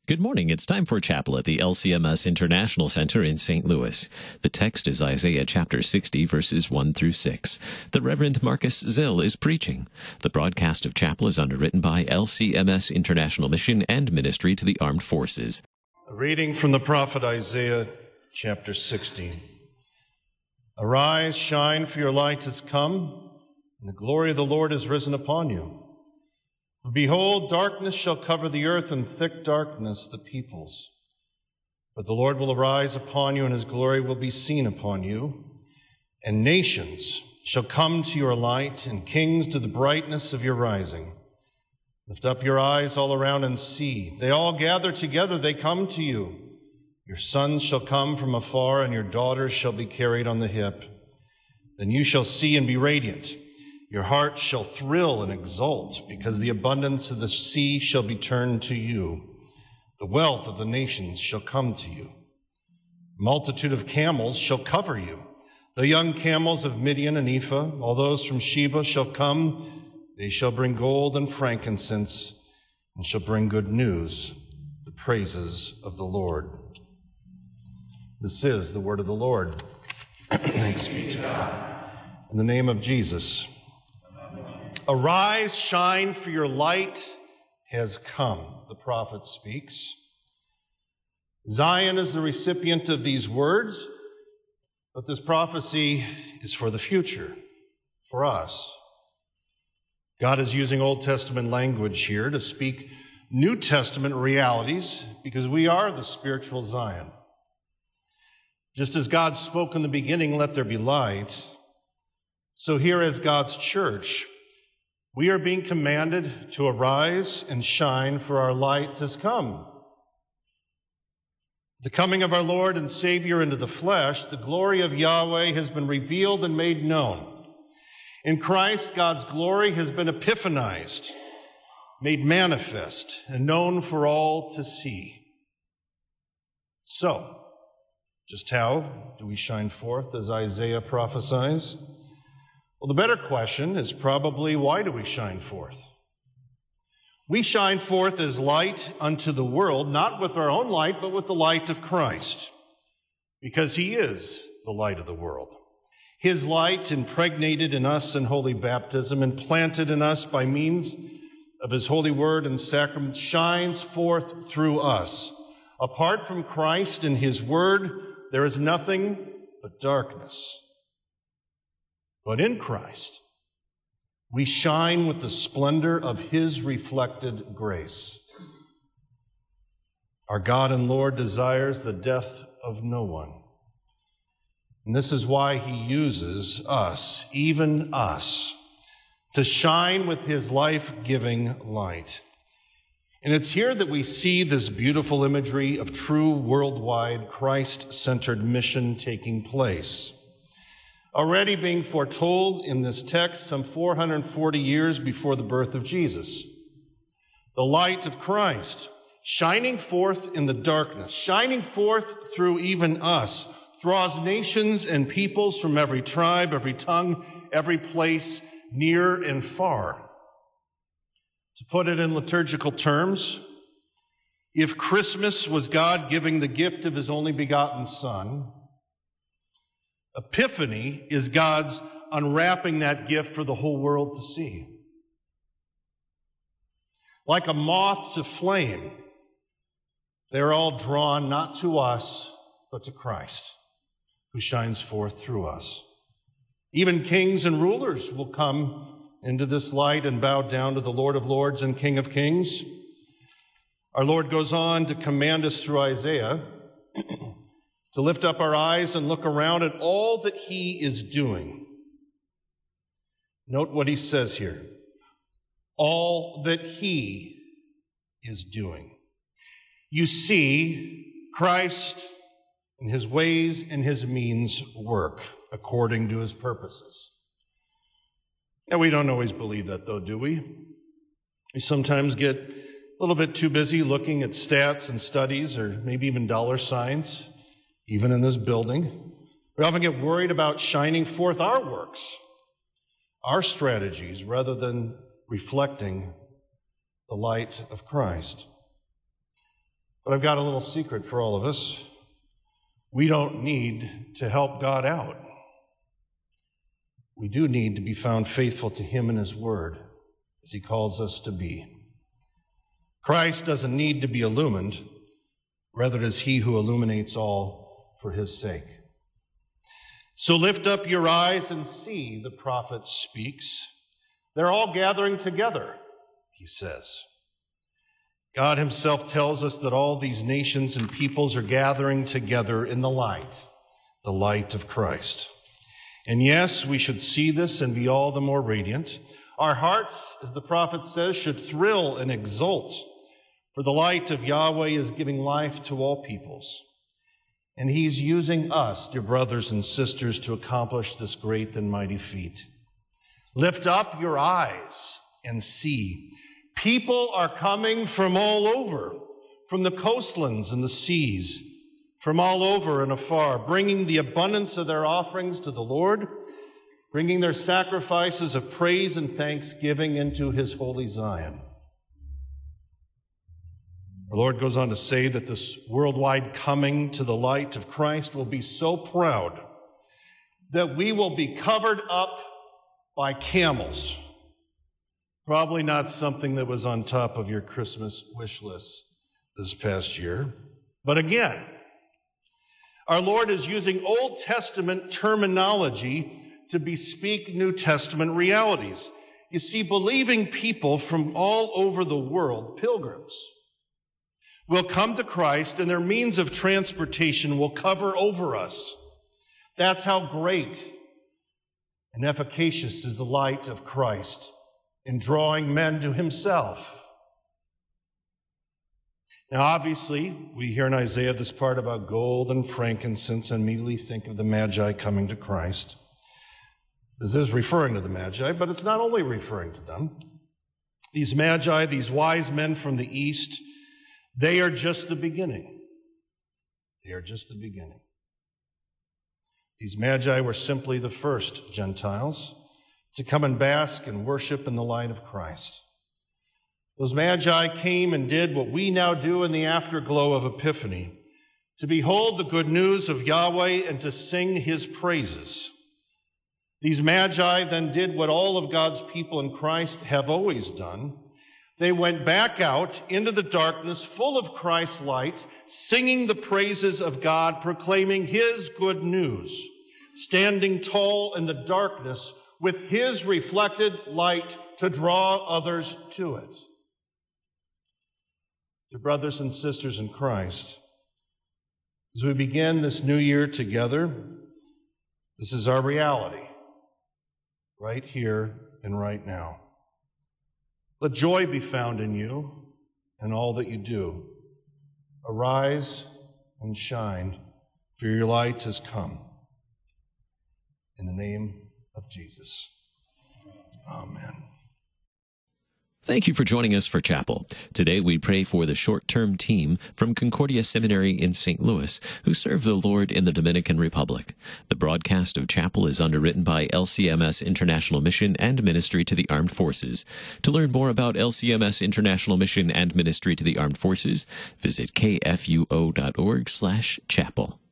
Good morning. It's time for chapel at the LCMS International Center in St. Louis. The text is Isaiah chapter 60, verses 1 through 6. The Reverend Marcus Zill is preaching. The broadcast of chapel is underwritten by LCMS International Mission and Ministry to the Armed Forces. A reading from the prophet Isaiah chapter 60. Arise, shine, for your light has come, and the glory of the Lord is risen upon you. For behold, darkness shall cover the earth, and thick darkness the peoples. But the Lord will arise upon you, and his glory will be seen upon you. And nations shall come to your light, and kings to the brightness of your rising. Lift up your eyes all around and see. They all gather together, they come to you. Your sons shall come from afar, and your daughters shall be carried on the hip. Then you shall see and be radiant. Your heart shall thrill and exult, because the abundance of the sea shall be turned to you. The wealth of the nations shall come to you. A multitude of camels shall cover you. The young camels of Midian and Ephah, all those from Sheba shall come. They shall bring gold and frankincense, and shall bring good news, the praises of the Lord. This is the word of the Lord. Thanks be to God. In the name of Jesus. Arise, shine, for your light has come, the prophet speaks. Zion is the recipient of these words, but this prophecy is for the future, for us. God is using Old Testament language here to speak New Testament realities because we are the spiritual Zion. Just as God spoke in the beginning, let there be light, so here as God's church, we are being commanded to arise and shine, for our light has come. The coming of our Lord and Savior into the flesh, the glory of Yahweh has been revealed and made known. In Christ, God's glory has been epiphanized, made manifest, and known for all to see. So, just how do we shine forth as Isaiah prophesies? Well, the better question is probably, why do we shine forth? We shine forth as light unto the world, not with our own light, but with the light of Christ, because he is the light of the world. His light, impregnated in us in holy baptism and planted in us by means of his holy word and sacrament, shines forth through us. Apart from Christ and his word, there is nothing but darkness. But in Christ, we shine with the splendor of his reflected grace. Our God and Lord desires the death of no one. And this is why he uses us, even us, to shine with his life-giving light. And it's here that we see this beautiful imagery of true worldwide Christ-centered mission taking place. Already being foretold in this text some 440 years before the birth of Jesus. The light of Christ, shining forth in the darkness, shining forth through even us, draws nations and peoples from every tribe, every tongue, every place, near and far. To put it in liturgical terms, if Christmas was God giving the gift of his only begotten Son, Epiphany is God's unwrapping that gift for the whole world to see. Like a moth to flame, they're all drawn not to us, but to Christ, who shines forth through us. Even kings and rulers will come into this light and bow down to the Lord of Lords and King of Kings. Our Lord goes on to command us through Isaiah to lift up our eyes and look around at all that he is doing. Note what he says here. All that he is doing. You see Christ and his ways and his means work according to his purposes. And we don't always believe that, though, do we? We sometimes get a little bit too busy looking at stats and studies, or maybe even dollar signs, even in this building. We often get worried about shining forth our works, our strategies, rather than reflecting the light of Christ. But I've got a little secret for all of us. We don't need to help God out. We do need to be found faithful to him and his word, as he calls us to be. Christ doesn't need to be illumined. Rather, it is he who illuminates all for his sake. So lift up your eyes and see, the prophet speaks. They're all gathering together, he says. God himself tells us that all these nations and peoples are gathering together in the light of Christ. And yes, we should see this and be all the more radiant. Our hearts, as the prophet says, should thrill and exult, for the light of Yahweh is giving life to all peoples. And he's using us, dear brothers and sisters, to accomplish this great and mighty feat. Lift up your eyes and see. People are coming from all over, from the coastlands and the seas, from all over and afar, bringing the abundance of their offerings to the Lord, bringing their sacrifices of praise and thanksgiving into his holy Zion. Our Lord goes on to say that this worldwide coming to the light of Christ will be so proud that we will be covered up by camels. Probably not something that was on top of your Christmas wish list this past year. But again, our Lord is using Old Testament terminology to bespeak New Testament realities. You see, believing people from all over the world, pilgrims, will come to Christ, and their means of transportation will cover over us. That's how great and efficacious is the light of Christ in drawing men to himself. Now, obviously, we hear in Isaiah this part about gold and frankincense and immediately think of the Magi coming to Christ. This is referring to the Magi, but it's not only referring to them. These Magi, these wise men from the East, they are just the beginning. They are just the beginning. These Magi were simply the first Gentiles to come and bask and worship in the light of Christ. Those Magi came and did what we now do in the afterglow of Epiphany, to behold the good news of Yahweh and to sing his praises. These Magi then did what all of God's people in Christ have always done. They went back out into the darkness full of Christ's light, singing the praises of God, proclaiming his good news, standing tall in the darkness with his reflected light to draw others to it. Dear brothers and sisters in Christ, as we begin this new year together, this is our reality, right here and right now. Let joy be found in you and all that you do. Arise and shine, for your light has come. In the name of Jesus. Amen. Thank you for joining us for Chapel. Today we pray for the short-term team from Concordia Seminary in St. Louis who serve the Lord in the Dominican Republic. The broadcast of Chapel is underwritten by LCMS International Mission and Ministry to the Armed Forces. To learn more about LCMS International Mission and Ministry to the Armed Forces, visit kfuo.org/chapel.